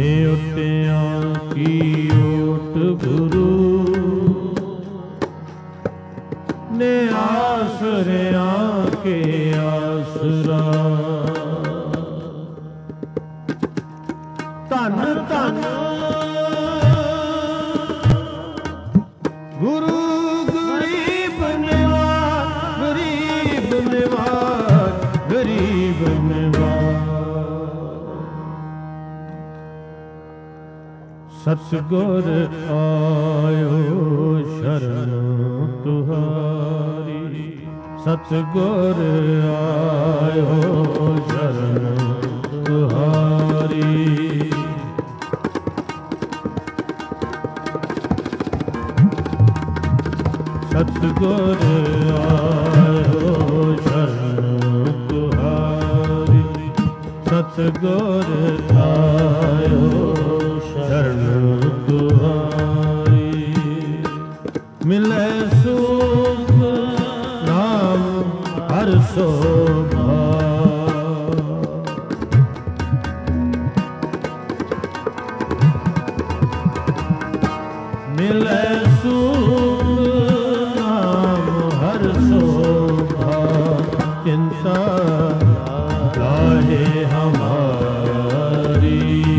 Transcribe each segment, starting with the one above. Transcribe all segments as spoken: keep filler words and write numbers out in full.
ਨਿਉਟਿਆਂ ਕੀ ਓਟ ਗੁਰੂ ਨੇ ਆਸਰਿਆਂ ਕੇ ਆਸਰਾ। ਧੰਨ ਧੰਨ ਗੁਰੂ ਗਰੀਬ ਨਿਵਾਜ, ਗਰੀਬ ਨਿਵਾਜ, ਗਰੀਬ ਨਿਵਾਜ। ਸਤਿਗੁਰ ਆਇਓ ਸ਼ਰਨ ਤੁਹਾਰੀ, ਸਤਿਗੁਰ ਆਇਓ ਸ਼ਰਨ ਤੁਹਾਰੀ। ਸਤਿਗੁਰ ਆਇਓ ਸ਼ਰਨ ਤੁਹਾਰੀ, ਸਤਿਗੁਰ ਆਇਓ ਸ਼ਰਨ ਤੁਹਾਰੀ। ਮਿਲੇ ਸੁਖ ਨਾਮ ਹਰਿ ਸੋਭਾ, ਮਿਲੇ ਸੁਖ ਨਾਮ ਹਰਿ ਸੋਭਾ। ਚਿੰਤਾ ਲਾਹੇ ਹਮਾਰੀ,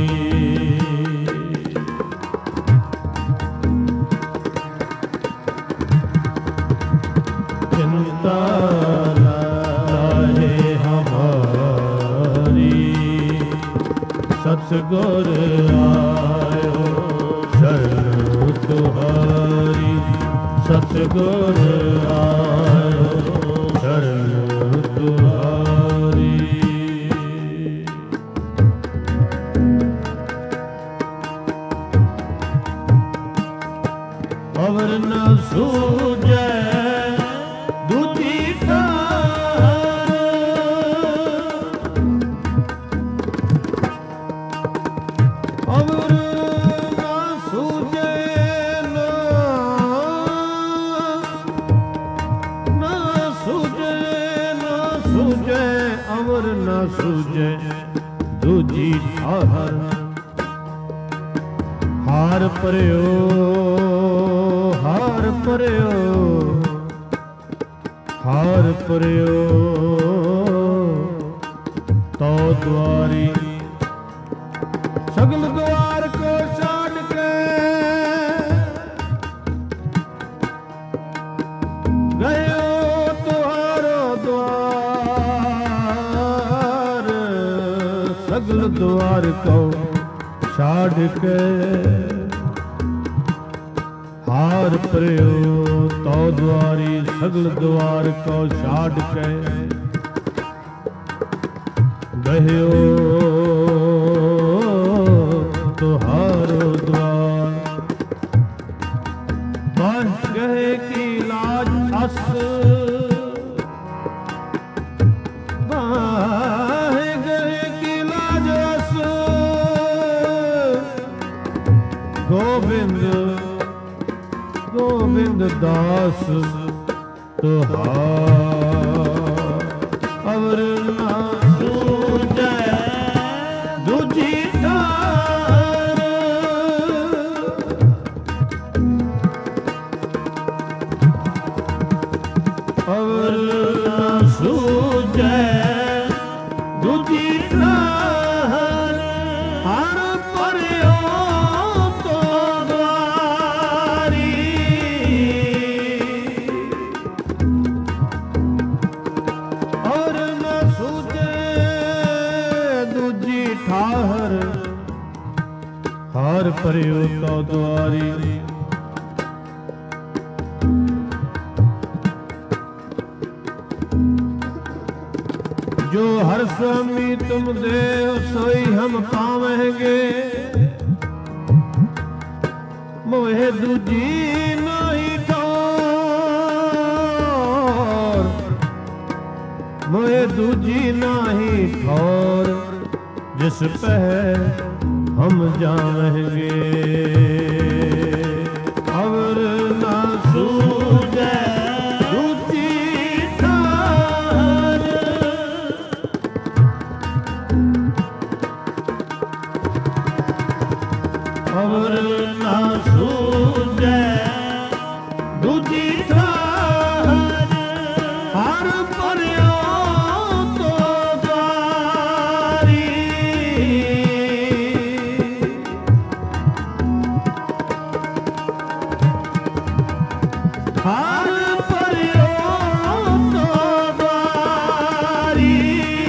ਚਿੰਤਾ ਲਾਹੇ ਹਮਾਰੀ। ਸਤਿਗੁਰ ਆਇਓ ਸ਼ਰਨ ਤੁਹਾਰੀ, ਸਤਿਗੁਰ ਆਇਓ ਸ਼ਰਨ ਤੁਹਾਰੀ। ਅਵਰ ਨ ਸੂਝੈ ਦੂਜੀ ਕਾਰ, ਅਵਰ ਨ ਸੂਝੈ ਨਾ, ਨਾ ਸੂਝੈ ਨਾ ਸੂਝੈ, ਅਵਰ ਨ ਸੂਝੈ ਦੂਜੀ ਠਾਹਰ। ਹਾਰ ਭਰਿਓ ਹਾਰ ਭਰਿਓ ਹਾਰ ਭਰਿਓ ਤੋ ਦੁਆਰੀ। ਸਗਲ ਦੁਆਰ ਕੋ ਛਾੜ ਕੇ ਗਇਓ ਤੁਹਾਰੋ ਦੁਆਰ, ਸਗਲ ਦੁਆਰ ਕੋ ਛਾੜ ਕੇ ਹਾਰ ਭਰਿਓ ਤੋ ਦੁਆਰੀ। ਸਗਲ ਦੁਆਰ ਕੋ ਛਾੜ ਕੇ ਗਇਓ ਤੁਹਾਰੋ ਦੁਆਰ। ਬਸ ਗਏ ਕੀ ਲਾਜ ਅਸ, ਬਾਹੇ ਗਏ ਕੀ ਲਾਜ ਅਸ। ਗੋਬਿੰਦ ਗੋਬਿੰਦ ਦਾਸ ਤੁਹਾਰ। ਅਵਰ ਨਾ ਸੂਝੈ ਦੂਜੀ ਠਾਰ, ਅਵਰ ਨਾ ਸੂਝੈ ਦੂਜੀ ਠਾਰ। ਹਰ ਭਰਿਓ ਤੋ ਦੁਆਰੀ, ਔਰ ਨ ਸੂਝੈ ਦੂਜੀ ਠਾਹਰ। ਹਾਰ ਭਰਿਓ ਤੋ ਦੁਆਰੀ। जो हर स्वामी तुम देव सोई हम पावेंगे, मोहे दूजी नहीं ठौर, मोहे दूजी नहीं ठौर। जिस पे हम जावेंगे अवर ना सूझे ਅਵਰ ਨਾ ਸੂਝੈ ਦੂਜੀ ਥਾਰ ਹਰ ਭਰਿਓ ਤੋ ਦੁਆਰੀ ਹਰ ਭਰਿਓ ਤੋ ਦੁਆਰੀ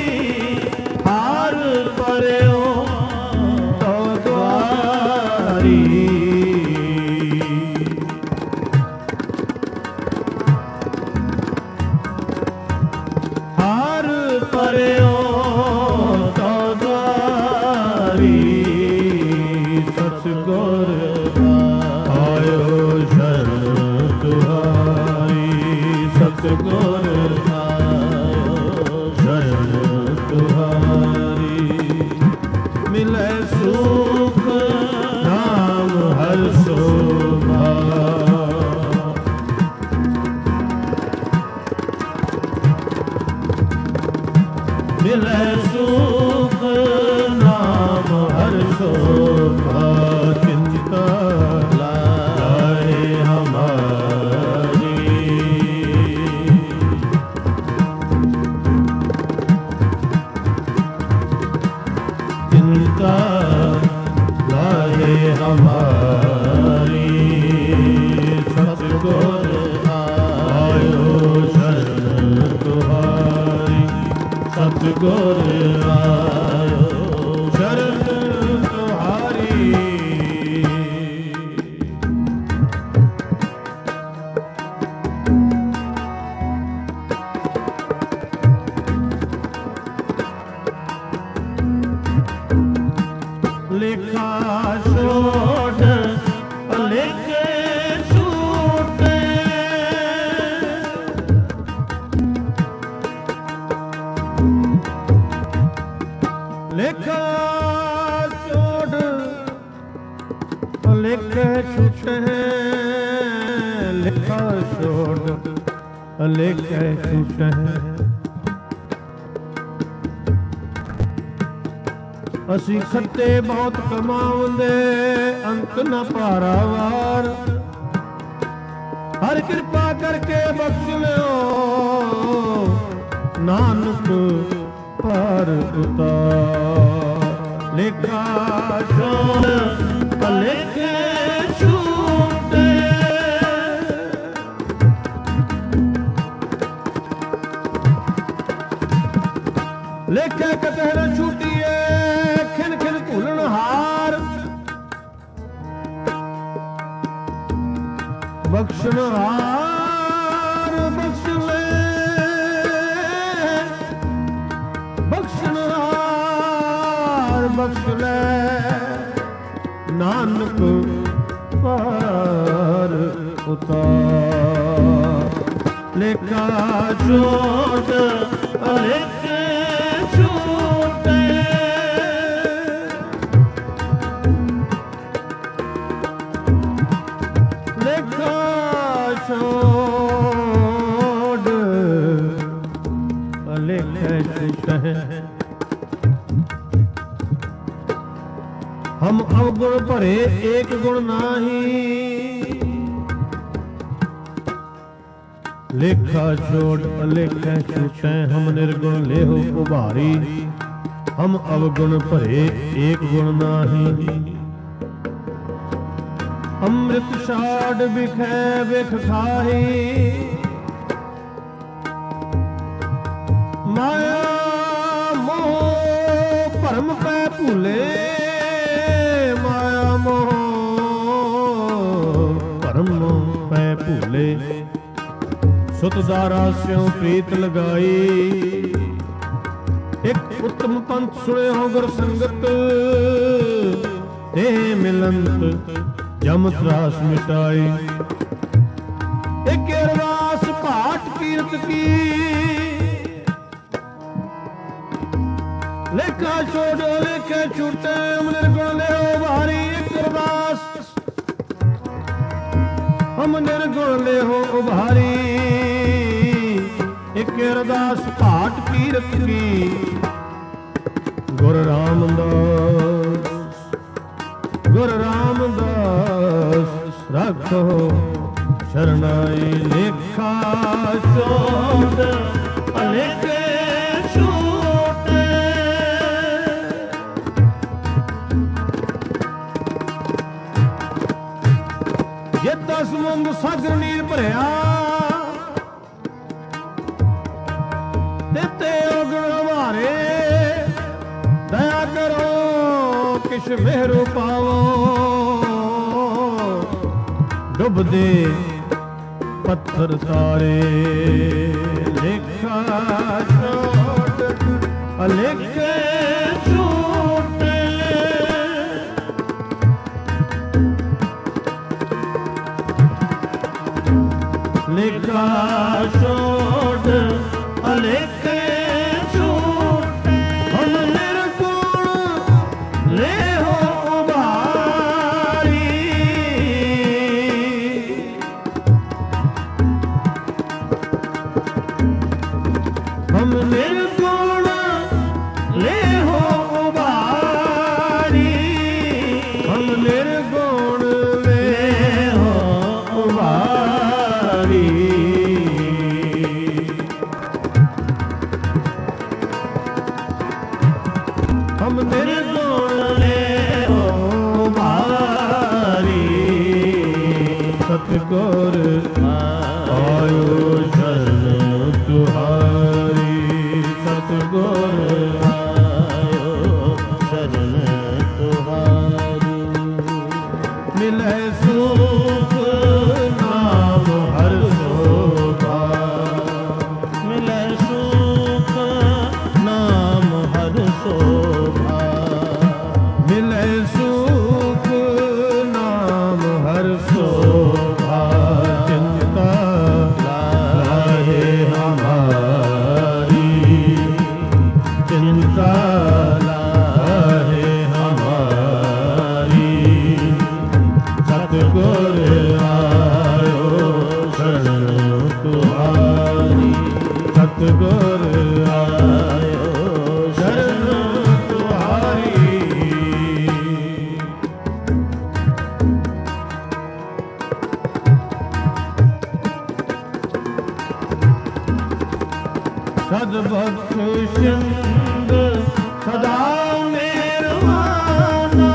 ਹਰ ਭਰਿਓ ਤੋ ਦੁਆਰੀ ਹਰ ਭਰਿਓ ਤੋ ਦੁਆਰੀ ਸਤਿਗੁਰ ਆਇਓ ਸ਼ਰਨ ਤੁਹਾਰੀ ਸਤਿਗੁਰ ਆਇਓ ਸ਼ਰਨ ਤੁਹਾਰੀ ਮਿਲੇ ਸੁਖ ਨਾਮ ਹਰ ਸੋਭਾ ਮਿਲੇ ਸੁਖ ਨਾਮ ਹਰ ਸੋਭਾ ਚਿੰਤਾ ਲਾਏ ਹਮਾਰੀ ਚਿੰਤਾ ਲਾਏ ਹਮਾਰੀ ਸਤਿਗੁਰ ਆਇਓ ਸ਼ਰਨ ਤੁਹਾਰੀ ਸਤਿਗੁਰ ਆਇਓ ਸ਼ਰਨ ਤੁਹਾਰੀ ਲੇਖਾ ਛੋੜ ਲੇਖੇ ਛੂਟੇ ਲੇਖਾ ਛੋੜ ਲੇਖੇ ਛੂਟੇ ਲੇਖਾ ਛੋੜ ਲੇਖੇ ਛੂਟੇ ਅਸੀਂ ਖੱਤੇ ਬਹੁਤ ਕਮਾਉਂਦੇ ਅੰਤ ਨ ਪਾਰਾਵਾਰ ਹਰ ਕਿਰਪਾ ਕਰਕੇ ਬਖਸ਼ ਲਿਓ ਨਾਨਕ ਪਾਰ ਉਤਾਰ ਲੇਖਾ ਛੋੜ ਲੇਖੇ ਛੂਟੇ ਲੇਖੇ ਕਤੇ ਨ ਛੂਟੀਏ ਖਿਨ ਖਿਨ ਭੁੱਲਣ ਹਾਰ ਬਖਸ਼ਣ ਹਾਰ ਬਖਸ਼ ਲੈ ਬਖਸ਼ਣ ਹਾਰ ਬਖਸ਼ ਲੈ ਨਾਨਕ ਪਾਰ ਉਤਾਰ ਲੇਖਾ ਛੋੜ ਲੇਖੇ ਛੂਟੇ ਲੇਖਾ ਛੋੜ ਲੇਖੇ ਛੂਟੇ हम अवगुण भरे एक गुण नाही लेखा छोड़ अलेखा छूटै हम निर्गुण लेहो उभारी हम अवगुण भरे एक गुण नाही अमृत छाड़ बिखै बिख खाही माया मोह भरम पै भूले माया मोह भरम पै भूले सुत दारा स्यों प्रीत लगाई एक उत्तम पंथ सुने हो गुर संगत ते मिलंत जम त्रास मिटाई एक अरदास भाट कीरत की लेखा छोड़ लेखे छूटे निर्गुण ले भारी एक अरदास हम निर्गुण ले हो उभारी एक अरदास भाट कीरत की गुरु रामदास गुरु राम ਸੋ ਸ਼ਰਨਾਈ ਲੇਖਾ ਛੋੜ ਅਲੇਖੇ ਛੋਟੇ ਜੇ ਦਸ ਮੁੰਗ ਸਾਗਰ ਨੀਰ ਭਰਿਆ ਦਿੱਤੇ ਉਗਣ ਹਮਾਰੇ ਦਇਆ ਕਰੋ ਕਿਛ ਮਿਹਰੋ ਪਾਵੋ ਡੁੱਬਦੇ ਪੱਥਰ ਤਾਰੇ ਲੇਖਾ ਛੋਟ ਅਲੇਖੇ ਛੋਟੇ ਲੇਖਾ ਛੋਟ ਅਲੇਖੇ ਛੋਟੇ ਹਮ ਨਿਰਗੁਣ ਲੇਹੋ ਉਭਾਰੀ ਹਮ ਨਿਰਗੁਣ ਲੇਹੋ ਉਭਾਰੀ ਹਮ ਨਿਰਗੁਣ ਲੇਹੋ ਉਭਾਰੀ ਹਮ ਨਿਰਗੁਣ ਲੇਹੋ ਉਭਾਰੀ ਸਤਿਗੁਰ ਆਇਓ ਸ਼ਰਨ ਤੁਹਾਰੀ ਸਤਿਗੁਰ ਆਇਓ ਸ਼ਰਨ ਤੁਹਾਰੀ ਮਿਲੇ ਸੁਖ ਨਾਮ ਹਰ ਸੋਭਾ ਮਿਲੇ ਸੁਖ ਨਾਮ ਹਰ ਸੋਭਾ ਮਿਲੇ ਸੁਖ ਨਾਮ ਹਰ ਸੋਭਾ ਚਿੰਤਾ ਲਾਹੇ ਹਮਾਰੀ ਚਿੰਤਾ ਲਾਹੇ ਹਮਾਰੀ ਸਤਿਗੁਰ ਆਇਓ ਸ਼ਰਨ ਤੁਹਾਰੀ ਸਤਿਗੁਰ ਆਇਓ ਸ਼ਰਨ ਤੁਹਾਰੀ ਸਦ ਬਖਸ਼ਿੰਦ ਸਦਾ ਮਿਹਰਬਾਨਾ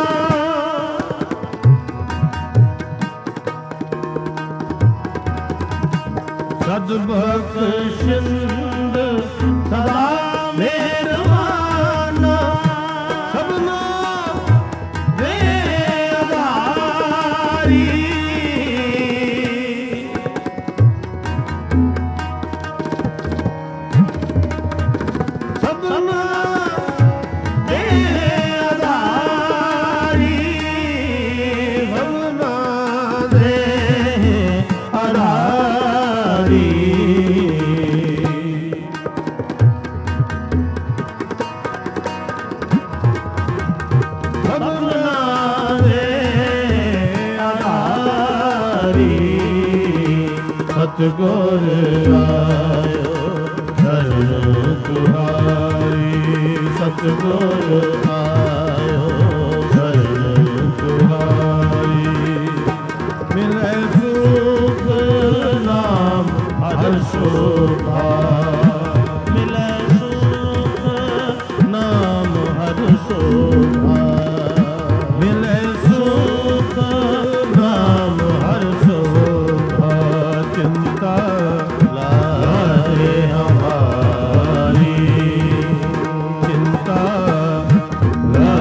ਸਦ ਬਖਸ਼ਿੰਦ ਸਦਾ ਮਿਹਰਬਾਨਾ ਸਭਨਾ ਦੇ ਆਧਾਰੀ ਸਭਨਾ ਦੇ ਆਧਾਰੀ ਸਭਨਾ ਦੇ ਆਧਾਰੀ ਸਭਨਾ ਦੇ ਆਧਾਰੀ ਸਤਿਗੁਰ ਆਇਓ ਸ਼ਰਨ ਤੁਹਾਰੀ ਸਤਿਗੁਰ ਆਇਓ ਸ਼ਰਨ ਤੁਹਾਰੀ ਮਿਲੇ ਸੁਖ ਨਾਮ ਹਰ ਸੋਭਾ ਮਿਲੇ ਸੁਖ ਨਾਮ ਹਰ ਸੋਭਾ ਮਿਲੇ ਸੁਖ ਨਾਮ ਹਰ ਸੋਭਾ ਚਿੰਤਾ ਲਾਹੇ ਹਮਾਰੀ ਚਿੰਤਾ ਲਾ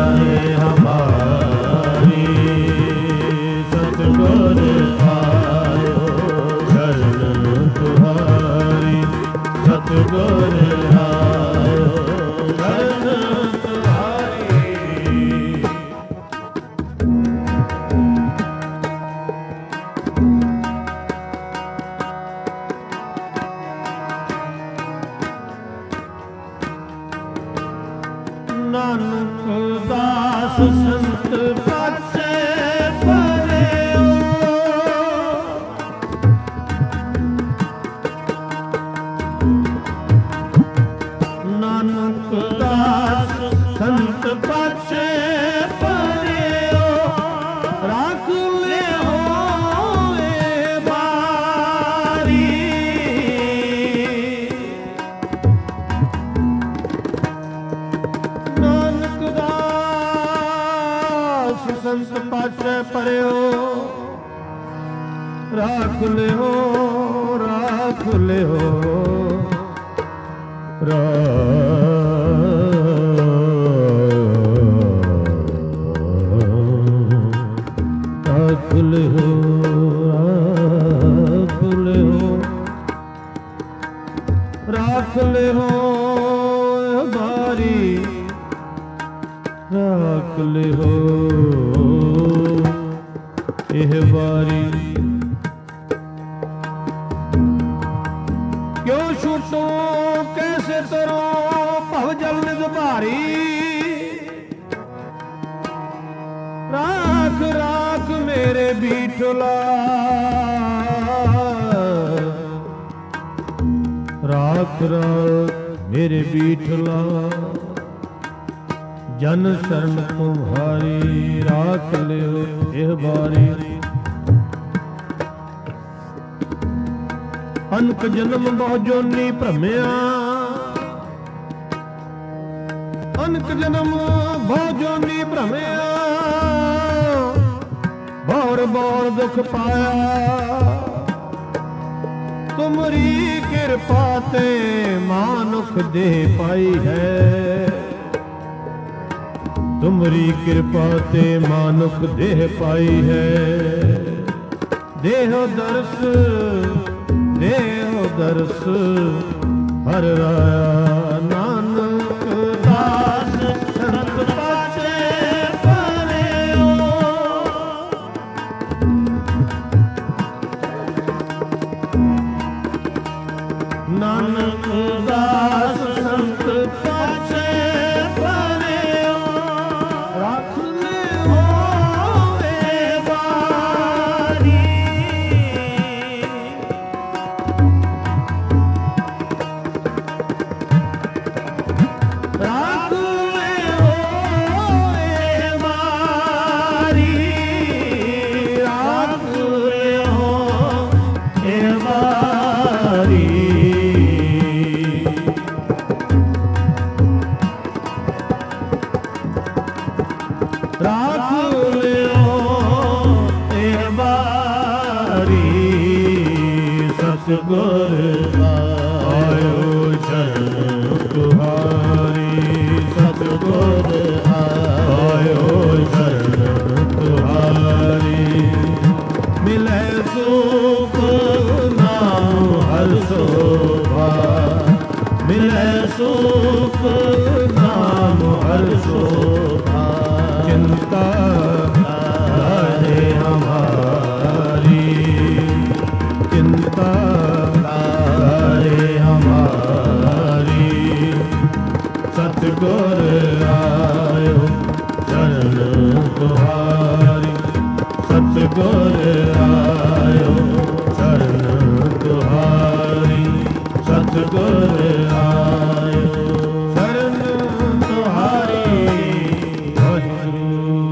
दास संत पाछे परयो राख लियो राख लियो राख लियो राख लियो राख लियो बारी राख लियो एह बारी क्यों छूटो कैसे तरो भव जल निज भारी राख राख मेरे बीठला राख राख मेरे बीठला जन शरण तुम्हारी राख लियो एह बारी अनक जन्म बहु जोनी भ्रमिया अनक जन्म बहु जोनी भ्रमिया बौर बौर दुख पाया तुमरी कृपा ते मानुख दे पाई है तुमरी कृपा ते मानुख देह पाई है देह दर्श देह दर्श हर राया नानक दास संत पाछे परयो नानक दास संत पाछे सतगुर आयो शरण तुहारी सतगुर आयो शरण तुहारी मिले सुख नाम हर शोभा मिले सुख नाम हर शोभा चिंता रहे हमारी चिंता रहे हमारी सतगुर आयो शरण तुहारी सतगुर आयो शरण तुहारी सतगुर आयो शरण तुहारी वाहिगुरू।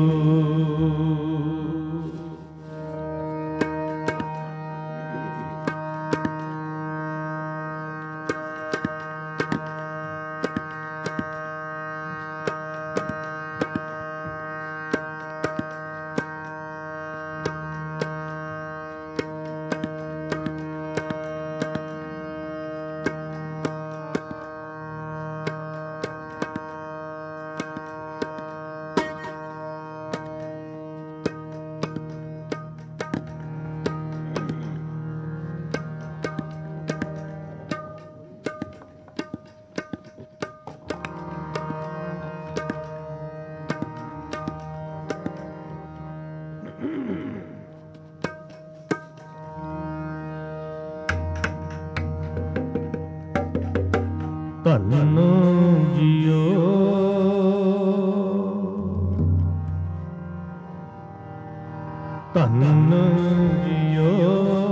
ਧੰਨ ਜੀਓ ਧੰਨ ਜੀਓ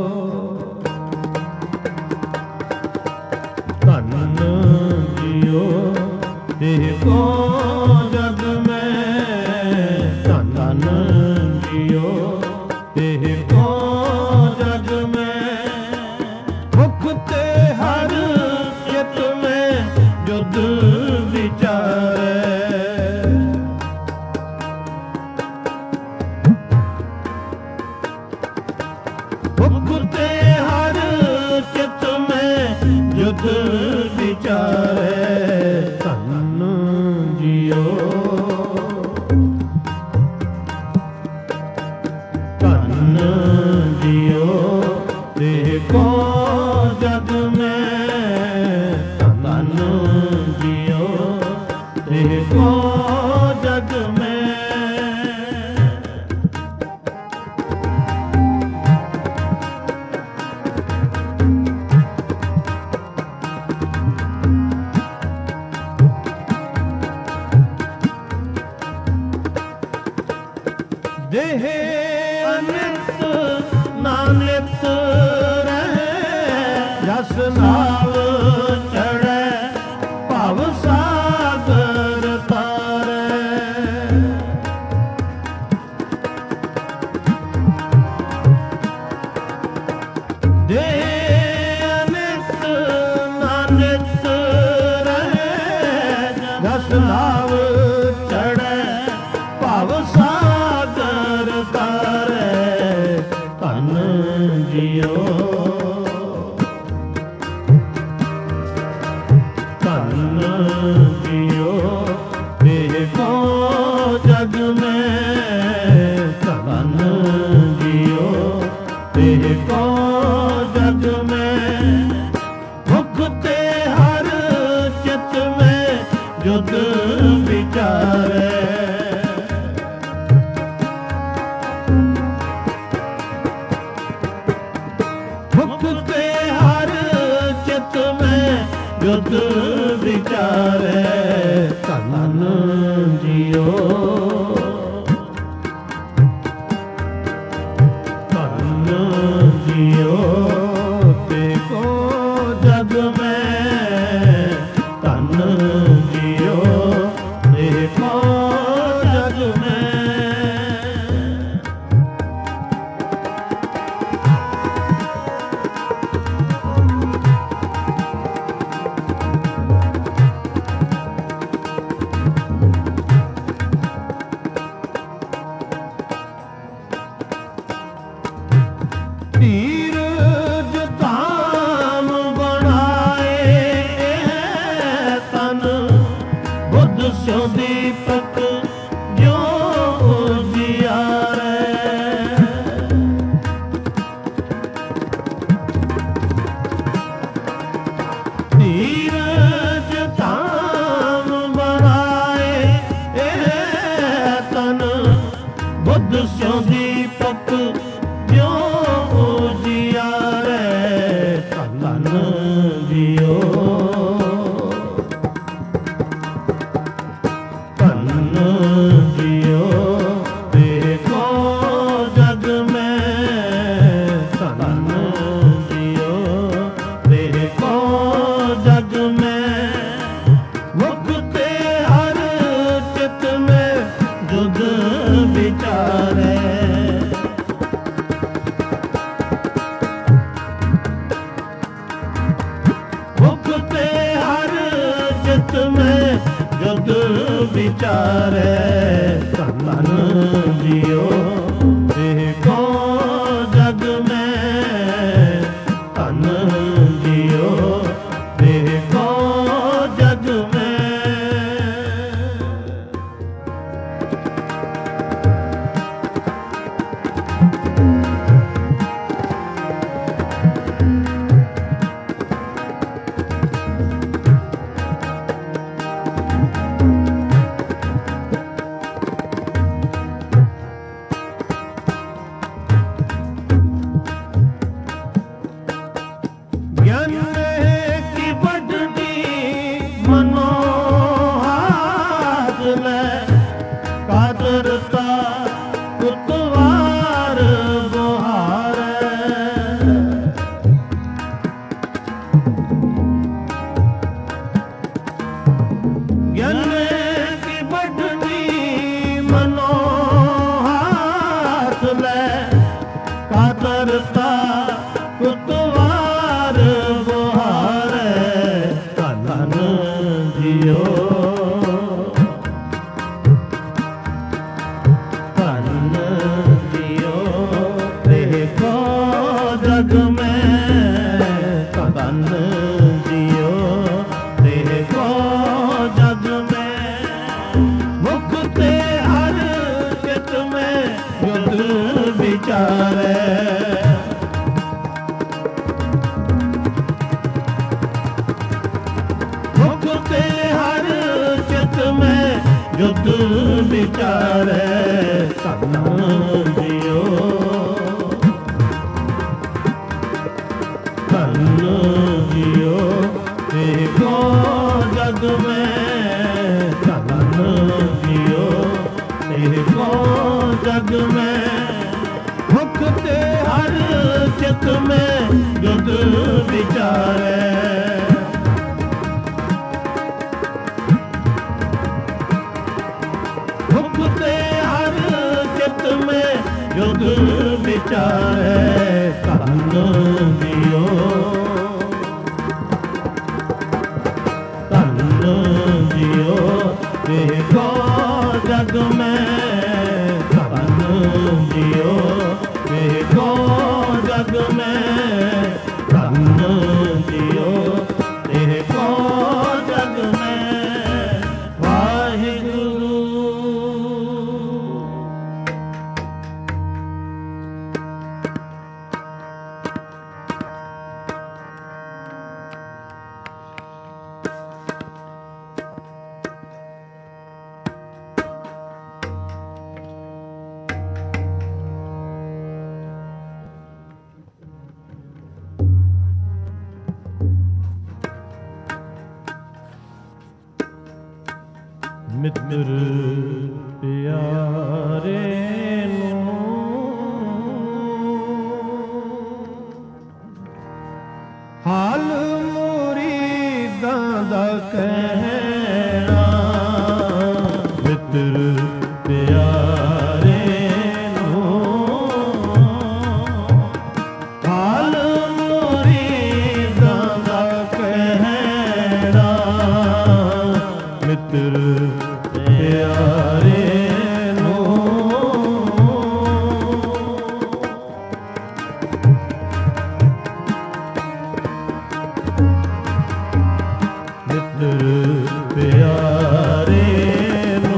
ਧੰਨ ਜੀਓ ਦੇਹ ਕੋ ਜਗ ਮੈਂ ਧੰਨ ਜੀਓ ਦੇਹ ਕੋ ਜਗ ਮੈਂ ਮੁਖ ਤੇ ਹਰ ਚਿਤ ਮੈਂ ਜੁਦ ਵਿਚਾਰੇ ਜੁਦ ਵਿਚਾਰੇ ਧੰਨ ਜਿਉ ਧੰਨ ਜਿਉ ਦੇਹ ਕੋ ਜਗ ਮੈਂ ਧੰਨ ਜਿਉ ਦੇਹ ਕੋ ਜਗ ਮੈਂ ਦੇਹ ਅਨਿਤ ਨਾਨਿਤ ਰਹਿ ਜਸ ਨਾਮ ਚੜ੍ਹੈ ਭਵ ਸਾਗਰ ਤਾਰੈ ਦੇਹ ਅਨਿਤ ਨਾਨਿਤ ਰਹਿ ਜਸ ਨਾਮ ਚੜ੍ਹੈ ਭਵ ਸਾਗਰ ਤਾਰੈ ਧੰਨ ਜਿਉ ਧੰਨ ਜਿਉ ਦੇਹ ਕੋ ਜਗ ਮੈਂ ਧੰਨ ਜਿਉ ਦੇਹ ਕੋ ਜਗ ਮੈਂ ਮੁਖ ਤੇ ਹਰ ਚਿਤ ਮੈਂ ਜੁਦ ਵਿਚਾਰੈ ਜੁਦ ਵਿਚਾਰੈ ਧੰਨ ਜਿਉ ਧੰਨ ਜਿਉ ਦੇਖੋ ਜਗ ਮੈਂ ਧੰਨ ਜਿਉ ਦੇਖੋ ਜਗ ਮੈਂ ਧੀਰਜ ਧਾਮ ਬਣਾਏ ਤਨ ਬੁੱਧ ਸਿਉ ਦੀਪਕ ਜੋ ਜਿਆਰੈ ਧੀਰਜ ਧਾਮ ਬਣਾਏ ਤਨ ਬੁੱਧ ਸਿਉ ਦੀਪਕ ਜੋ ਜਿਆਰੈ ਧੰਨ ਜਿਉ ਧੰਨ ਜਿਉ ਦੇਹ ਕੋ ਜਗ ਮੈਂ ਧੰਨ ਜਿਉ ਦੇਹ ਕੋ ਜਗ ਮੈਂ ਮੁਖ ਤੇ ਹਰ ਚਿਤ ਮੈਂ ਜੁਦ ਵਿਚਾਰੈ ਮੈਂ ਜੁਦ ਵਿਚਾਰੈ ਧੰਨ ਜਿਉ ਦੇਹ ਕੋ ਜਗ ਮੈਂ ਧੰਨ ਜਿਉ ਦੇਹ ਕੋ ਜਗ ਮੈਂ जग में मुख ते हर चित में जुद विचारे मुख ते हर चित में जुद विचारे धन दियो धन दियो देखो जग में धन दियो देखो जग में धन दियो देखो जग में वाहिगुरु। मित्र प्यारे नो हाल मुरीदां दा कहना मित्र प्यारे नो हाल मुरीदां दा कहना मित्र प्यारे नो मित्र प्यारे नो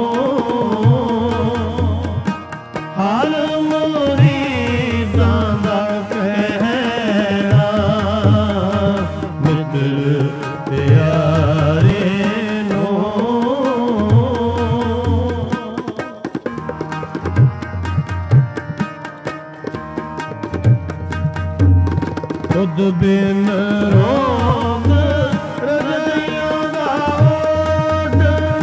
हाल मुरीदां दा कहना मित्र प्यारे खुद बिन रोग हृदयों दा ओढ़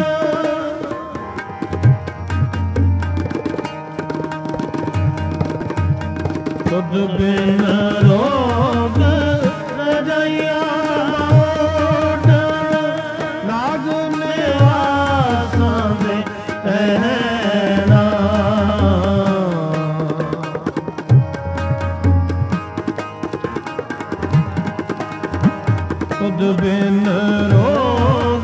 खुद बिन रोग हृदयों दा ओढ़ नाग निवासां दे रहना खुद बिन रोग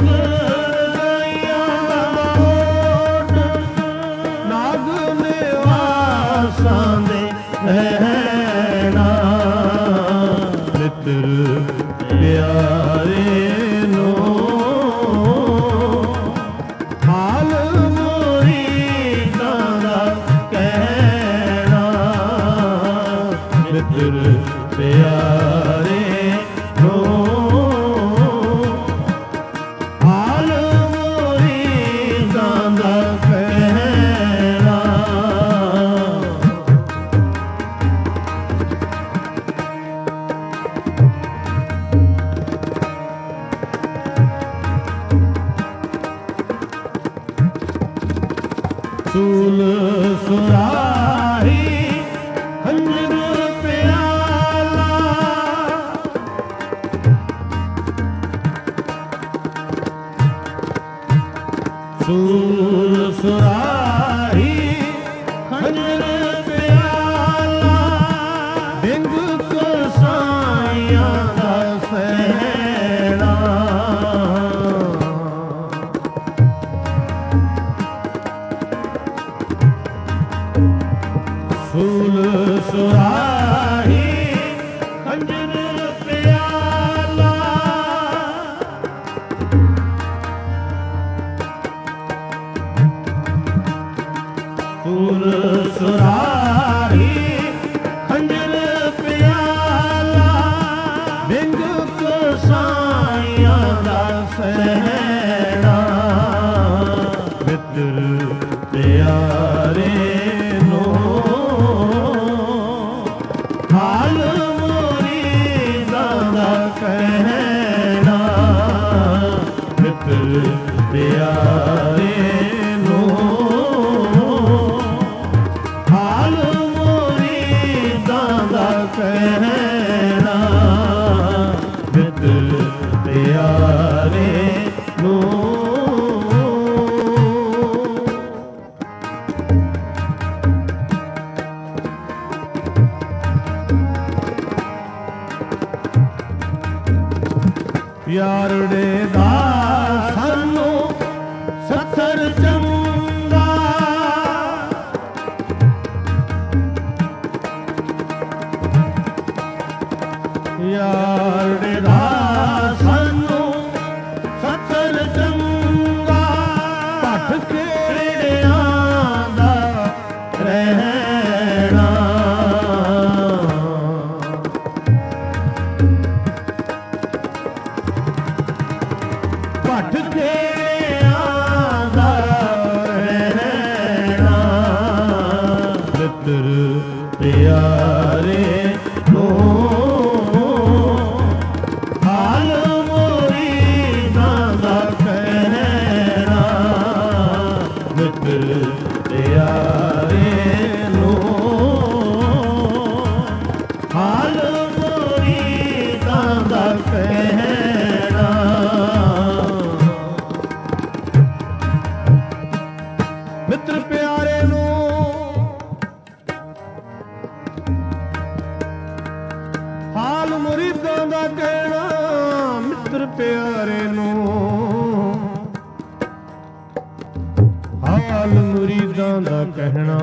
नाग निवासां दे रहना मित्र प्यारे नो हाल मुरीदां दा कहना मित्र प्यारे नो हाल मुरीदां दा कहना सूल सुराही खंजर प्याला सूल सुराही खंजर प्याला बिंग कसाइयां दा सहना सूल सुराही खंजर प्याला सूल सुराही खंजर प्याला बिंग कसाइयां दा सहना मित्र प्यारे नो ਕਹਿਣਾ ਮਿੱਤਰ ਪਿਆਰੇ ਨੂੰ ਯਾਰੜੇ ਦਾ ਸਾਨੂੰ ਸੱਥਰ ਚੰਗਾ ਯਾਰੜੇ ਦਾ ਸਾਨੂੰ ਸੱਥਰ ਚੰਗਾ ਭੱਠ ਖੇੜਿਆਂ ਦਾ ਰਹਿਣਾ ਭੱਠ ਖੇੜਿਆਂ ਦਾ ਰਹਿਣਾ ਮਿੱਤਰ ਪਿਆਰੇ ਨੂੰ ਹਾਲ ਮੁਰੀਦਾਂ ਦਾ ਕਹਿਣਾ ਮਿੱਤਰ ਪਿਆਰੇ ਨੂੰ ਹਾਲ ਮੁਰੀਦਾਂ ਦਾ ਕਹਿਣਾ ਮਿੱਤਰ ਪਿਆਰੇ ਨੂੰ ਹਾਲ ਮੁਰੀਦਾਂ ਦਾ ਕਹਿਣਾ ਮਿੱਤਰ ਪਿਆਰੇ ਨੂੰ ਹਾਲ ਮੁਰੀਦਾਂ ਦਾ ਕਹਿਣਾ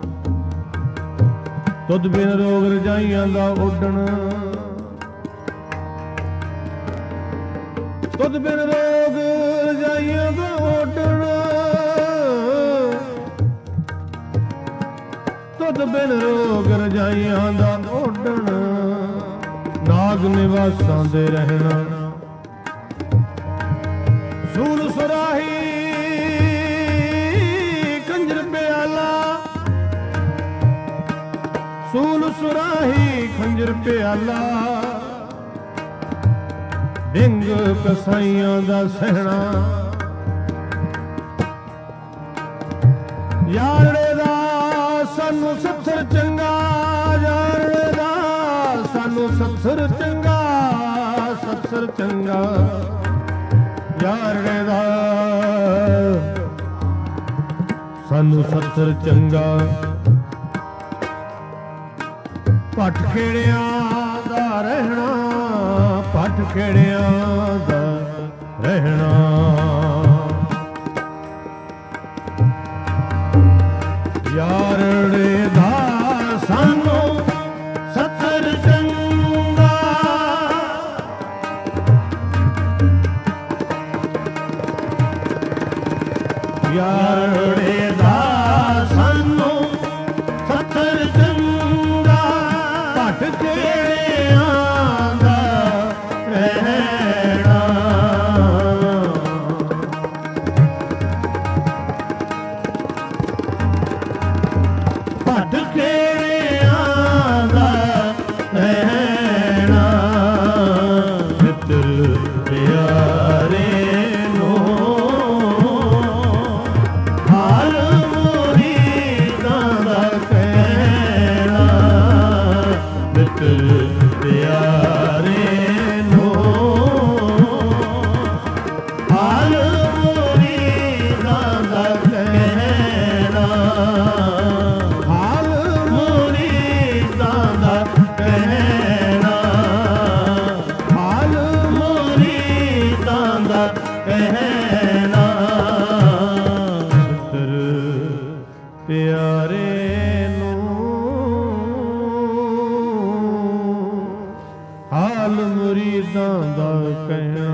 ਤੁਧ ਬਿਨ ਰੋਗ ਰਜਾਈਆਂ ਦਾ ਉੱਡਣ ਤੁਧ ਬਿਨ ਰੋਗ ਰਜਾਈਆਂ ਦਾ ਉੱਡਣ ਤੁਧ ਬਿਨ ਰੋਗ ਰਜਾਈਆਂ ਦਾ ਉੱਡਣ ਨਾਗ ਨਿਵਾਸਾਂ ਦੇ ਰਹਿਣਾ ਸੂਲ ਸੁਰਾਹੀ ਖੰਜਰ ਪਿਆਲਾ ਸੂਲ ਸੁਰਾਹੀ ਖੰਜਰ ਪਿਆਲਾ ਡਿੰਗ ਕਸਾਈਆਂ ਦਾ ਸਹਿਣਾ ਯਾਰੜੇ ਦਾ ਸਾਨੂੰ ਸੱਥਰ ਚੰਗਾ ਯਾਰੜੇ ਦਾ ਸਾਨੂੰ ਸੱਥਰ ਚੰਗਾ ਸੱਥਰ ਚੰਗਾ ਯਾਰੜੇ ਦਾ ਸਾਨੂੰ ਸੱਥਰ ਚੰਗਾ ਭੱਠ ਖੇੜਿਆਂ ਦਾ ਰਹਿਣਾ ਭੱਠ ਖੇੜਿਆਂ ਦਾ ਰਹਿਣਾ ਯਾਰੜੇ ਦਾ ਸਾਨੂੰ ਸੱਥਰ ਚੰਗਾ ਯਾਰੜੇ ਦਾ ਸਾਨੂੰ ਸੱਥਰ ਚੰਗਾ ਭੱਠ ਖੇੜਿਆਂ ਦਾ ਰਹਿਣਾ ਭੱਠ ਖੇੜਿਆਂ ਦਾ ਰਹਿਣਾ ਮਿੱਤਰ ਪਿਆਰੇ ਨੂੰ ਹਾਲ ਮੁਰੀਦਾਂ ਦਾ ਕਹਿਣਾ ਮਿੱਤਰ ਪਿਆਰੇ ਨੂੰ ਹਾਲ ਮੁਰੀਦਾਂ ਦਾ ਕਹਿਣਾ ਹਾਲ ਮੁਰੀਦਾਂ ਦਾ ਕਹਿਣਾ ਹਾਲ ਮੁਰੀਦਾਂ ਦਾ ਕਹਿਣਾ ਮਿੱਤਰ ਪਿਆਰੇ ਨੂੰ ਹਾਲ ਮੁਰੀਦਾਂ ਦਾ ਕਹਿਣਾ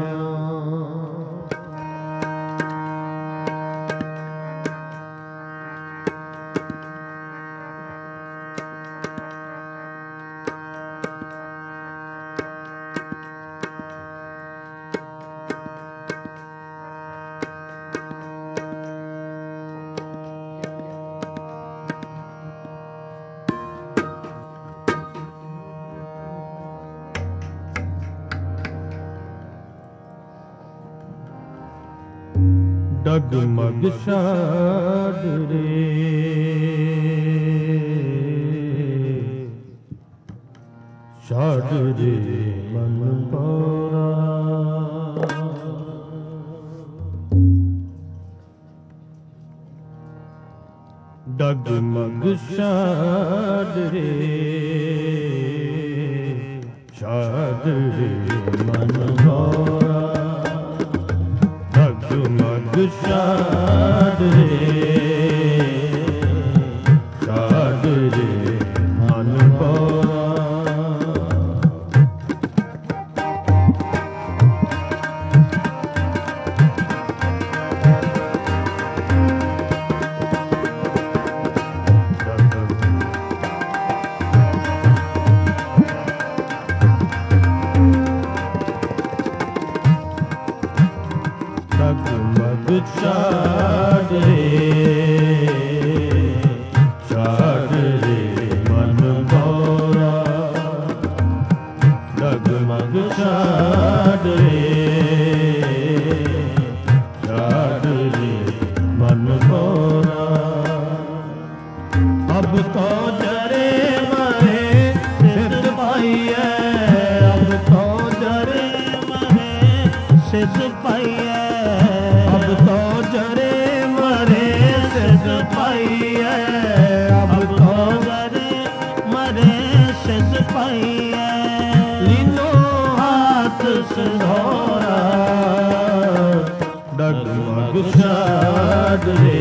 ਡਗਮਗ ਛਾਡਰੇ ਛੱਡ ਰੇ ਮਨ ਪੋਰਾ। ਡਗਮਗ ਛੱਡ ਰੇ ਛੱਡ ਰੇ ਮਨ ਪੋਰਾ। ਡਗਮਗ ਛੱਡ ਰੇ ਛੱਡ ਰੇ ਮਨ ਪੋਰਾ। ਡਗਮਗ ਛੱਡ ਰੇ ਛੱਡ ਰੇ ਮਨ ਪੋਰਾ। ਡਗਮਗ ਛੱਡ ਰੇ ਛੱਡ ਰੇ ਮਨ ਪੋਰਾ। ਅਬ ਤੋ ਜਰੇ ਮਰੇ ਸਿੱਧ ਪਾਈਐ। ਅਬ ਤੋ ਜਰੇ ਮਰੇ ਸਿੱਧ ਪਾਈਐ। ਅਬ ਤੋ ਜਰੇ ਮਰੇ ਸਿੱਧ ਪਾਈਐ। ਅਬ ਤੋ ਜਰੇ ਮਰੇ ਸਿੱਧ ਪਾਈਐ। ਲੀਨੋ ਹਾਥ ਸੰਧੋਰਾ। ਡਗਮਗ ਛੱਡ ਰੇ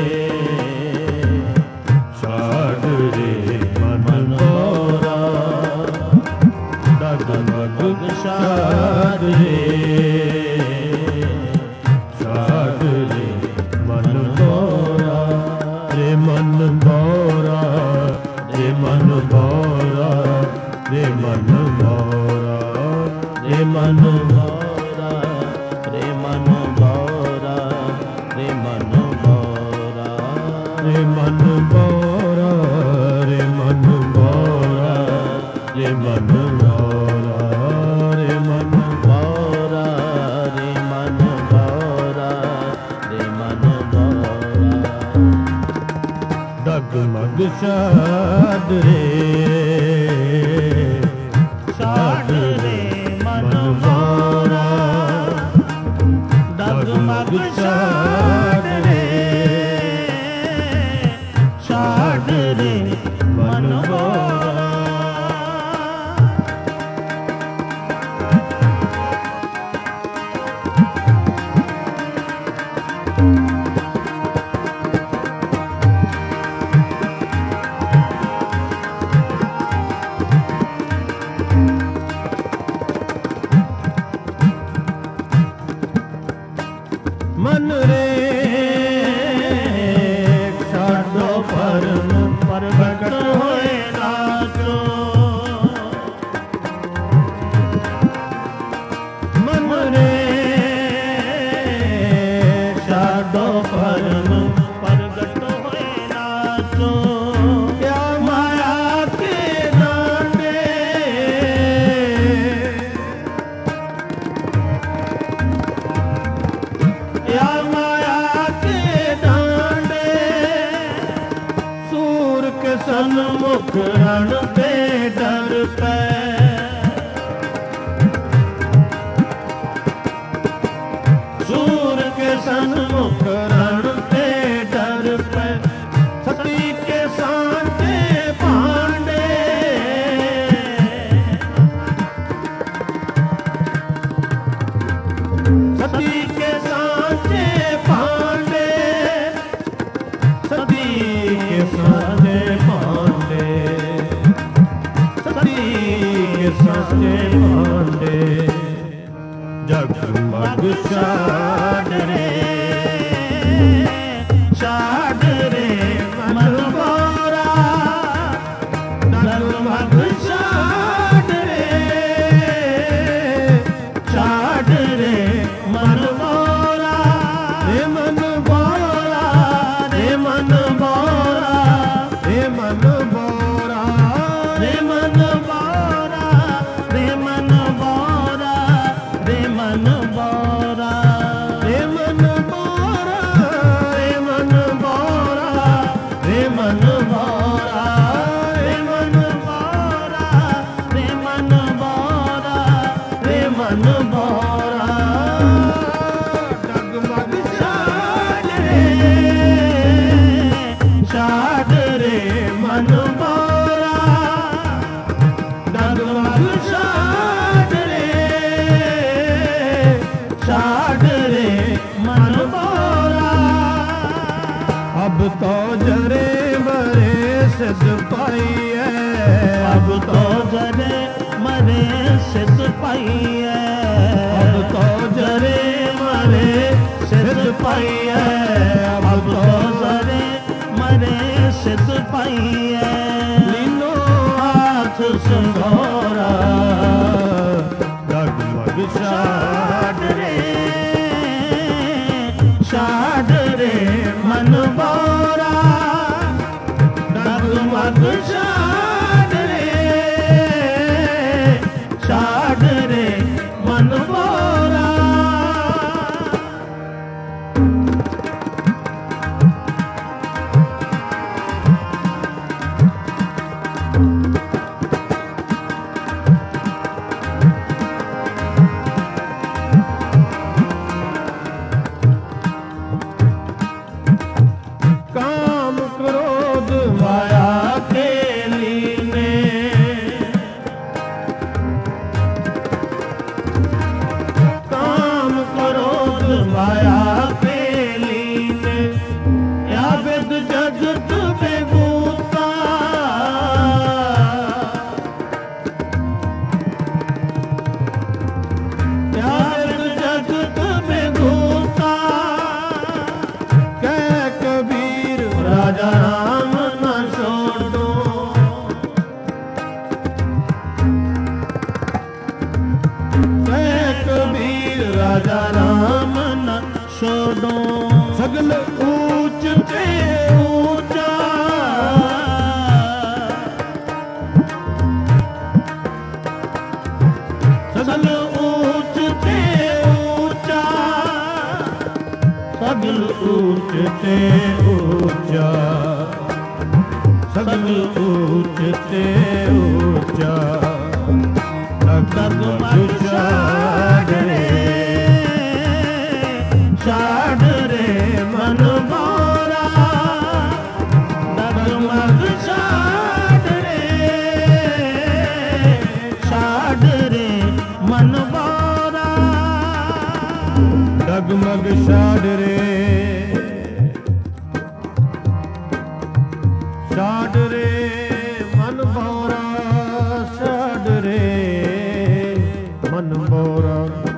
ਛੱਡ ਰੇ ਮਨ ਪੋਰਾ। ਡਗਮਗ ਛੱਡ ਰੇ ਛੱਡ ਰੇ ਮਨ ਪੋਰਾ। ਰੇ ਮਨ ਪੋਰਾ ਰੇ ਮਨ ਪੋਰਾ ਰੇ ਮਨ ਪੋਰਾ ਰੇ ਮਨ ਪੋਰਾ ਰੇ ਮਨ ਪੋਰਾ ਰੇ ਮਨ ਪੋਰਾ ਰੇ ਮਨ ਪੋਰਾ ਰੇ ਮਨ ਪੋਰਾ ਰੇ ਮਨ ਪੋਰਾ ਰੇ ਮਨ ਪੋਰਾ ਰੇ ਮਨ ਪੋਰਾ ਰੇ ਮਨ ਪੋਰਾ। ਡਗਮਗ ਛੱਡ ਰੇ ਛੱਡ ਰੇ ਮਨ ਪੋਰਾ। ਡਗਮਗ ਛੱਡ ਰੇ ਛੱਡ ਰੇ ਮਨ ਪੋਰਾ। ਮਨ ਰੇ ਛੱਡੋ ਪਰਮ ਪ੍ਰਗਟ ਹੋਏ ਨਾਚੋ। ਮਨ ਰੇ ਛੱਡੋ ਪਰਮ ਪ੍ਰਗਟ ਹੋਏ ਨਾਚੋ। ਕਿਆ ਮਾਇਆ ਕੇ ਡਾਂਡੇ ਕਿਆ ਮਾਇਆ ਕੇ ਡਾਂਡੇ। ਸੂਰ ਕੇ ਸਨਮੁਖ ਰਣ ਤੇ ਡਰ ਪੈ। ਸੂਰ ਕੇ ਸਨਮੁਖ ਰਣ ਤੇ ਡਰ ਪੈ। ਸਤੀ ਕੇ ਸਾਂਝੇ ਭਾਂਡੇ। ਸਤੀ ਕੇ ਸਾਂਝੇ ਭਾਂਡੇ। ਸਤੀ ਕੇ ਸਾਂਝੇ ਭਾਂਡੇ। ਸਤੀ ਕੇ ਸਾਂਝੇ ਭਾਂਡੇ। ਜਗਮਗ ਛੱਡ ਰੇ ਮਨ ਮੋਰਾ ਡਗਮਗ ਛਾੜ ਰੇ ਛਾੜ ਰੇ ਮਨ ਮੋਰਾ ਅਬ ਤੋ ਜਰੇ ਮਰੇ ਸਿਧ ਪਾਈਐ ਅਬ ਤੋ ਜਰੇ ਮਰੇ ਸਿਧ ਪਾਈਐ ਅਬ ਤੋ ਜਰੇ ਮਰੇ ਸਿਧ ਪਾਈਐ ਅਬ ਤੋ ਜਰੇ ਮਰੇ ਸਿਧ ਪਾਈਐ ਲੀਨੋ ਹਾਥ ਸੰਧੋਰਾ ਡਗਮਗ ਛਾੜ ਰੇ ਛਾੜ ਰੇ ਮਨ ਮੋਰਾ ਡਗਮਗ ਛਾੜ ਰੇ ਛਾੜ ਰੇ ਮਨ ਮੋਰਾ ਕਾਮ ਕ੍ਰੋਧ ਮਾਇਆ ਕੇ ਲੀਨੇ ਕਾਮ ਕ੍ਰੋਧ ਮਾਇਆ ਕੇ ਲੀਨੇ ਯਾ ਵਿਦ ਜਗਤ ਬੇਗੂਤਾ ਯਾ ਵਿਦ ਜਗਤ ਬੇਗੂਤਾ ਕਹਿ ਕਬੀਰ ਰਾਜਾ ਰਾਮ ਨ ਛੋਡੋ ਕਹਿ ਕਬੀਰ ਰਾਜਾ ਰਾਮ ਨ ਛੋਡੋ ਸਗਲ ਊਚ ਤੇ ਊਚਾ ਸਗਲ ਊਚ ਤੇ ਊਚਾ ਸਗਲ ਊਚ ਤੇ ਉੱਚਾ ਸਗਲ ਊਚ ਤੇ ਉੱਚਾ ਡਗਮਗ ਛਾੜ ਰੇ ਛਾੜ ਰੇ ਮਨ ਮੋਰਾ ਡਗਮਗ ਛਾੜ ਰੇ ਛਾੜ ਰੇ ਮਨ ਮੋਰਾ ਡਗਮਗ ਛਾੜ ਰੇ ਛਾੜ ਰੇ ਮਨ ਭੌਰਾ ਛਾੜ ਰੇ ਮਨ ਭੌਰਾ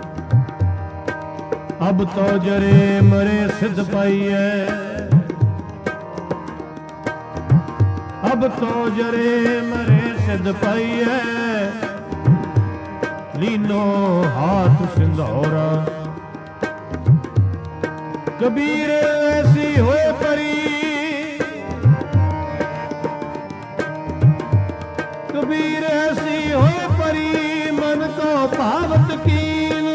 ਅਬ ਤੋ ਜਰੇ ਮਰੇ ਸਿਧ ਪਾਈਐ ਅਬ ਤੋ ਜਰੇ ਮਰੇ ਸਿਧ ਪਾਈਐ ਲੀਨੋ ਹਾਥ ਸਿੰਧੌਰਾ ਕਬੀਰ ਐਸੀ ਹੋਏ ਪਰੀ ਕਬੀਰ ਐਸੀ ਹੋਏ ਪਰੀ ਮਨ ਕੋ ਭਾਵਤ ਕੀਨ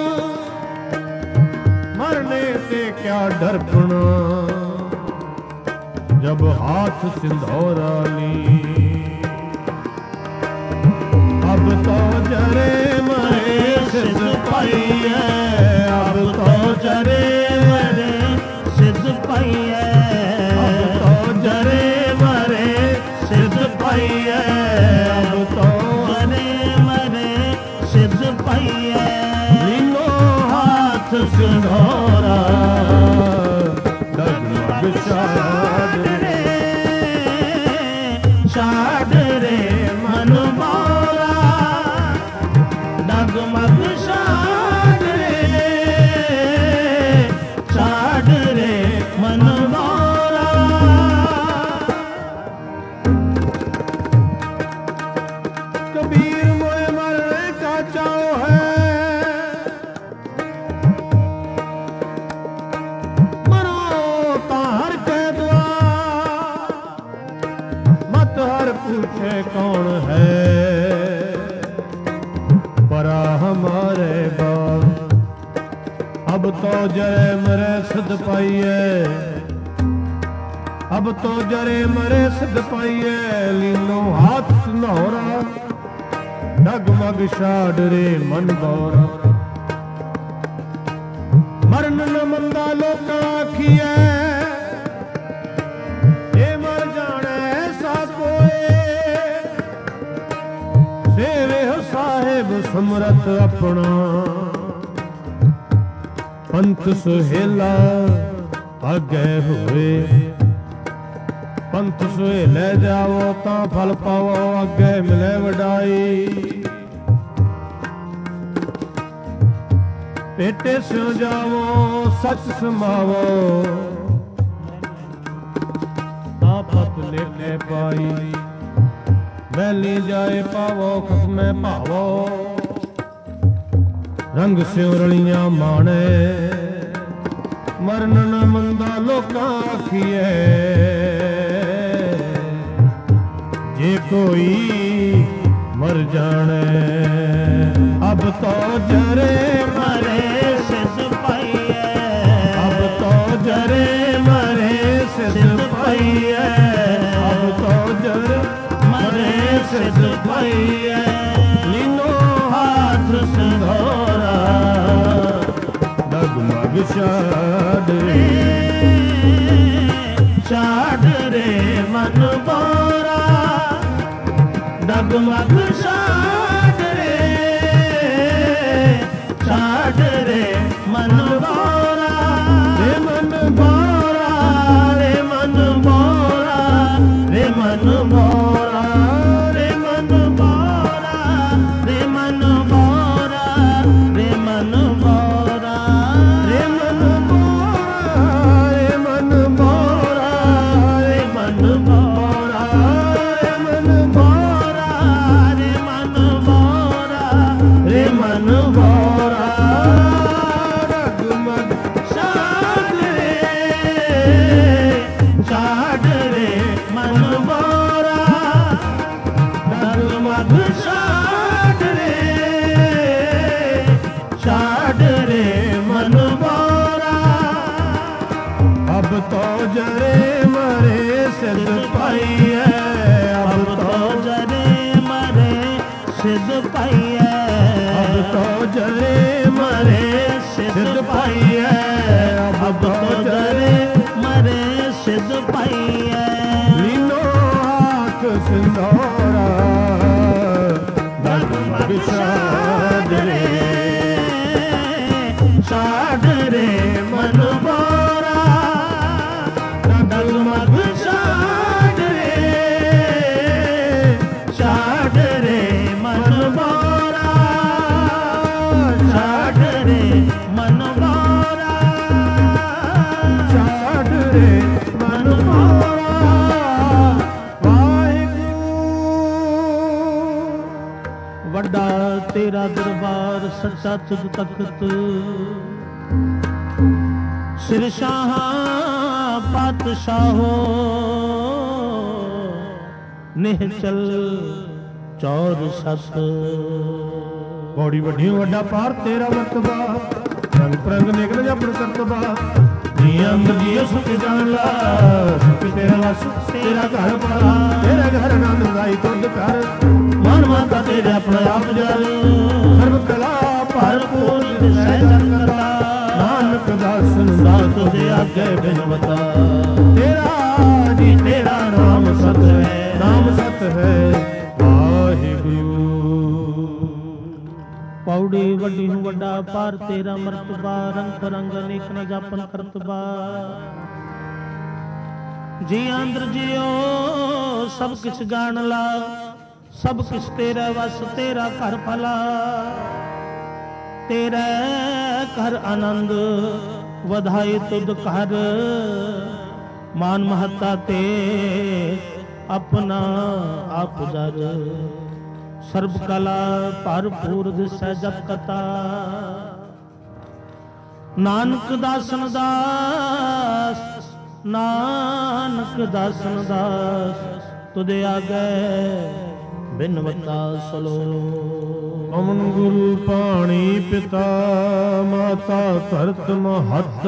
ਮਰਨੇ ਤੇ ਕਿਆ ਡਰਪਣਾ ਜਬ ਹਾਥ ਸਿੰਧੌਰਾ ਲੀ ਅਬ ਤੋ ਜਰੇ ਮਰੇ ਸਿਧ ਪਾਈਐ ਅਬ ਤੋ ਜਰੇ ਮਰੇ ਸਿਧ ਪਾਈਐ ਅਬ ਤੋ ਜਰੇ ਮਰੇ ਸਿਧ ਪਾਈਐ ਅਬ ਤੋ ਜਰੇ ਮਰੇ ਸਿਧ ਪਾਈਐ ਲੀਨੋ ਹਾਥ ਸਿੰਧੌਰਾ ਡਗਮਗ ਛਾੜ ਰੇ ਛਾੜ ਰੇ ਮਨ ਮੋਰਾ ਡਗਮਗ ਛਾੜ ਰੇ ਛਾੜ ਰੇ ਮਨ ਮੋਰਾ ਕਬੀਰ ਮੋਏ ਮਰਨੇ ਕਾ ਚਾਓ ਹੈ ਮਰੋ ਤਾਂ ਹਰ ਕੈ ਦੁਆ ਮਤ ਹਰ पूछे कौन है परा हमारे बाप अब तो जरे मरे सिद्ध पाइए अब तो जरे मरे सिद्ध पाइए लीनो हाथ नौरा डगमग छाड़ रे मन गौरा मरण न मंदा लोक आखिए ये मर जाने ऐसा कोई ਸਮਰਥ ਆਪਣਾ, ਪੰਥ ਸੁਹੇਲਾ ਆਗੇ ਹੋਏ। ਪੰਥ ਸੁਹੇਲੇ ਜਾਵੋ ਤਾਂ ਫਲ ਪਾਵੋ, ਅੱਗੇ ਮਿਲੇ ਵਡਾਈ। ਪੇਟੇ ਸਿਉ ਜਾਵੋ ਸੱਚ ਸਮਾਵੋ, ਤਾਂ ਪਤ ਲੇਖੇ ਪਾਈ। ਵੈਲੀ ਜਾਏ ਪਾਵੋ ਖਸਮੇ ਭਾਵੋ, ਰੰਗ ਸਿਉ ਰਲੀਆਂ ਮਾਣੇ। ਮਰਨ ਨ ਮੰਦਾ ਲੋਕਾਂ ਆਖੀਏ, ਜੇ ਕੋਈ ਮਰ ਜਾਣੇ। ਅਬ ਤੋ ਜਰੇ ਮਰੇ ਸਿਧ ਪਾਈਐ, ਅਬ ਤੋ ਜਰੇ ਮਰੇ ਸਿਧ ਪਾਈਐ, ਅਬ ਤੋ ਜਰੇ ਮਰੇ ਸਿਧ ਪਾਈਐ। ਲੀਨੋ ਹਾਥ ਸੰਧੋਰਾ, ਡਗਮਗ ਛਾੜ ਰੇ, ਛਾੜ ਰੇ ਮਨ ਬੋਰਾ, ਡਗਮਗ ਛਾੜ ਰੇ, ਛਾੜ ਰੇ ਮਨ ਬੋਰਾ। ਰੇ ਮਨ ਬੋਰਾ, ਰੇ ਮਨ ਬੋਰਾ, ਰੇ ਮਨ ਬੋਰਾ, ਰੇ ਮਨ ਬੋਰਾ, ਰੇ ਮਨ ਬੋਰਾ, ਰੇ ਮਨ ਬੋਰਾ, ਰੇ ਮਨ ਬੋਰਾ, ਰੇ ਮਨ ਬੋਰਾ, ਰੇ ਮਨ ਬੋਰਾ, ਰੇ ਮਨ ਬੋਰਾ, ਰੇ ਮਨ ਬੋਰਾ, ਰੇ ਮਨ ਬੋਰਾ। ਡਗਮਗ ਛਾੜ ਰੇ, ਛਾੜ ਰੇ ਮਨ ਬੋਰਾ, ਡਗਮਗ ਛਾੜ ਰੇ, ਛਾੜ ਰੇ ਮਨ ਬੋਰਾ। ਅਬ ਤੋ ਜਰੇ ਮਰੇ ਸਿਧ ਪਾਈਐ, ਅਬ ਤੋ ਜਰੇ ਮਰੇ ਸਿਧ ਪਾਈਐ, ਅਬ ਤੋ ਜਰੇ ਮਰੇ ਸਿਧ ਪਾਈਐ, ਅਬ ਤੋ ਜਰੇ ਮਰੇ ਸਿਧ ਪਾਈਐ। ਲੀਨੋ ਹਾਥ ਸਿੰਧੋਰਾ, ਡਗਮਗ ਛਾੜ ਰੇ, ਛਾੜ ਰੇ ਮਨ ਬੋਰਾ, ਡਗਮਗ ਛਾੜ ਰੇ, ਛਾੜ ਰੇ ਮਨ ਬੋਰਾ, ਛਾੜ ਰੇ ਮਨ ਬੋਰਾ, ਛਾੜ ਰੇ ਮਨ ਬੋਰਾ। ਵਾਹਿਗੁਰੂ ਵੱਡਾ ਤੇਰਾ ਦਰਬਾਰ ਸੱਚਾ ਤੁਧ ਤਖਤ, ਸਿਰ ਸ਼ਾਹਾਂ ਪਾਤਸ਼ਾਹੋ, ਨਿਹਚਲ ਚੌਰ ਸਤ। ਬੋੜੀ ਵੱਡੀ ਵੱਡਾ ਪਾਰ ਤੇਰਾ ਵਰਤਬਾ, ਰੰਗ ਪ੍ਰੰਗ ਨਿਕਲ ਜਾ ਪਰ ਕਰਤਬਾ। ਜੀ ਅੰਦਰ ਜੀ ਸੁਖ ਜਾਣ ਲਾ, ਸੁਖ ਤੇਰਾ ਵਸ ਤੇਰਾ ਘਰ ਪਰਾ, ਤੇਰਾ ਘਰ ਆਨੰਦ ਰਾਈ ਤੁਧ ਕਰ। ਮਨ ਮਾਤਾ ਤੇਰੇ ਆਪਣਾ ਆਪ ਜਲ, ਸਰਬ ਕਲਾ ਭਰਪੂਰ ਦਿਸੈ ਜਨ ਕਰਤਾ। ਨਾਨਕ ਦਾਸਨ ਦਾਸ ਤੁਝੇ ਆਗੇ ਬਿਨਵਤਾ, ਤੇਰਾ ਜੀ ਤੇਰਾ ਨਾਮ ਸਤ ਹੈ, ਨਾਮ ਸਤ ਹੈ। ਵਾਹਿਗੁਰੂ ਪੌੜੀ ਵੱਡੀ ਨੂੰ ਵੱਡਾ ਪਾਰ ਤੇਰਾ ਮਰਤਬਾ, ਰੰਗ ਪਰੰਗ ਅਨੇਕ ਨ ਜਾਪਨ ਕਰਤਬਾ। ਜੀ ਅੰਦਰ ਜਿਉ ਸਭ ਕਿਛ ਜਾਣ ਲਾ, ਸਭ ਕਿਛ ਤੇਰਾ ਵਸ ਤੇਰਾ ਘਰ ਭਲਾ। ਤੇਰੇ ਘਰ ਆਨੰਦ ਵਧਾਈ ਤੁਧ ਘਰ, ਮਾਨ ਮਹੱਤਾ ਤੇ ਆਪਣਾ ਆਪ ਜਰ। ਸਰਬ ਕਲਾ ਭਰਪੂਰ ਦਿਸੈ ਜਪ ਕਥਾ, ਨਾਨਕ ਦਾਸਨ ਦਾਸ, ਨਾਨਕ ਦਾਸਨ ਦਾਸ। ਤੁਦੇ ਆਗੇ ਬਿਨਵਤਾ ਸਲੋ। ਪਵਨ ਗੁਰੂ ਪਾਣੀ ਪਿਤਾ, ਮਾਤਾ ਧਰਤ ਮਹੱਤ।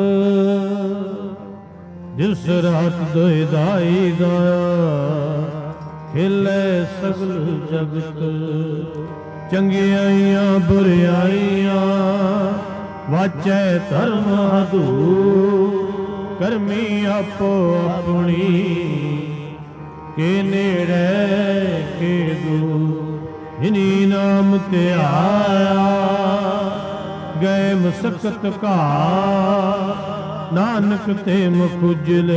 ਜਿਸ ਰਾਤ ਦੋਇ ਦਾਈ ਦਾਇਆ, ਖੇਲੇ ਸਗਲ ਜਗਤ। ਚੰਗਿਆਈਆਂ ਬੁਰਿਆਈਆਂ, ਵਾਚੈ ਧਰਮ ਹਦੂਰ। ਕਰਮੀ ਆਪੋ ਆਪਣੀ, ਕੇ ਨੇੜੇ ਕੇ ਦੂਰ। ਜਿਨੀ ਨਾਮ ਨਾਮ ਧਿਆਇਆ ਗਏ ਮਸਕਤ ਘਾ ਨਾਨਕ ਤੇ ਮੁਖ ਉਜਲੇ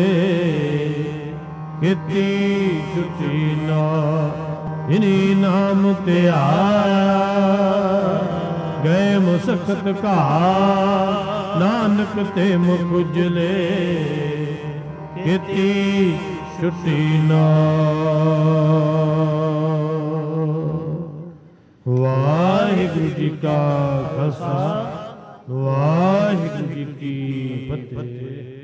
ਕੀਤੀ ਛੁਟੀ ਨਾ ਇਨੀ ਨਾਮ ਧਿਆਇਆ ਗਏ ਮਸਕਤ ਘਾ ਨਾਨਕ ਤੇ ਮੁਖ ਉਜਲੇ ਕੀਤੀ ਛੁਟੀ ਨਾ। ਵਾਹਿਗੁਰੂ ਜੀ ਕਾ ਖਾਲਸਾ ਵਾਹਿਗੁਰੂ ਜੀ ਕੀ ਫਤਿਹ।